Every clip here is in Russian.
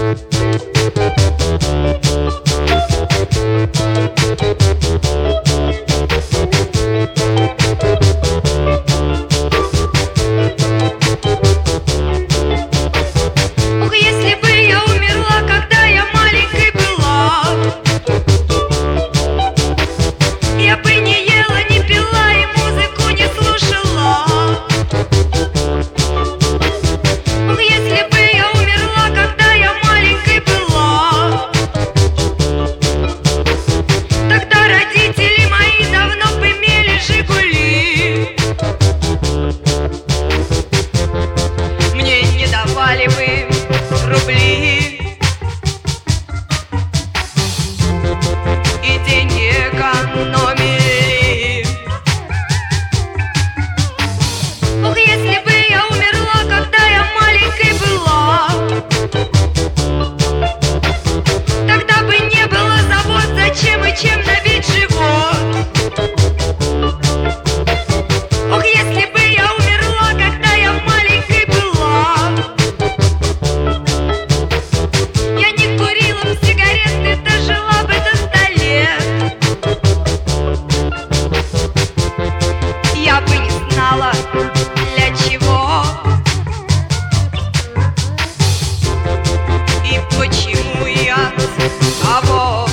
Для чего и почему я кого?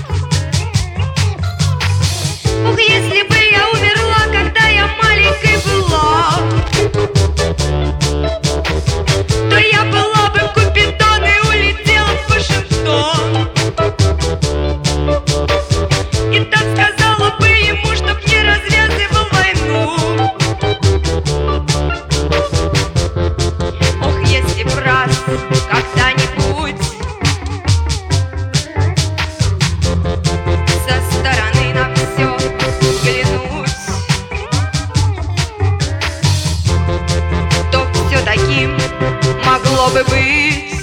Ух, если бы я умерла, когда я маленькой была, то я была бы Купидон и улетела в Вашингтон. И так сказала бы ему, чтоб не развязывал войну. Ох, если б раз когда-нибудь со стороны на все взглянуть, то все таким могло бы быть.